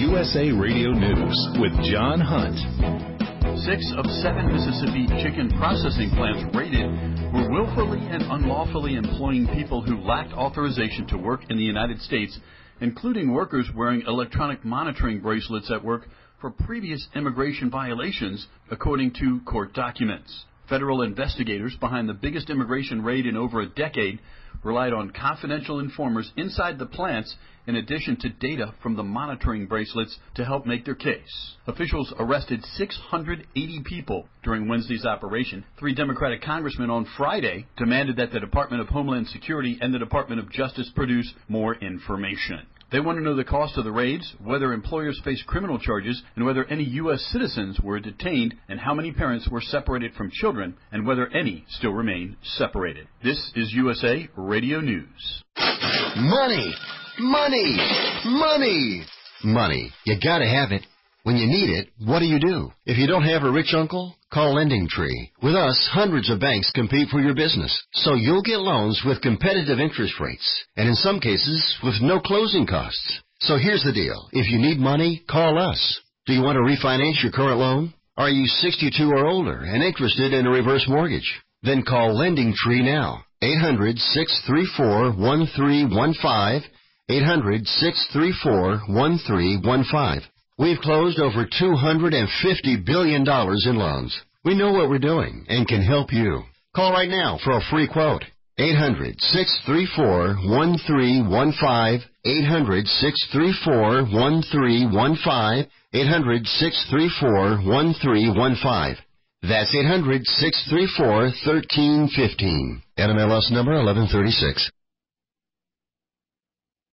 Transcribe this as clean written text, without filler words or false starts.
USA Radio News with John Hunt. 6 of 7 Mississippi chicken processing plants raided were willfully and unlawfully employing people who lacked authorization to work in the United States, including workers wearing electronic monitoring bracelets at work for previous immigration violations, according to court documents. Federal investigators behind the biggest immigration raid in over a decade relied on confidential informers inside the plants in addition to data from the monitoring bracelets to help make their case. Officials arrested 680 people during Wednesday's operation. 3 Democratic congressmen on Friday demanded that the Department of Homeland Security and the Department of Justice produce more information. They want to know the cost of the raids, whether employers face criminal charges, and whether any U.S. citizens were detained, and how many parents were separated from children, and whether any still remain separated. This is USA Radio News. Money! Money! Money! Money. You gotta have it. When you need it, what do? If you don't have a rich uncle, call LendingTree. With us, hundreds of banks compete for your business, so you'll get loans with competitive interest rates, and in some cases, with no closing costs. So here's the deal. If you need money, call us. Do you want to refinance your current loan? Are you 62 or older and interested in a reverse mortgage? Then call LendingTree now. 800-634-1315. 800-634-1315. We've closed over $250 billion in loans. We know what we're doing and can help you. Call right now for a free quote. 800-634-1315. 800-634-1315. 800-634-1315. That's 800-634-1315. NMLS number 1136.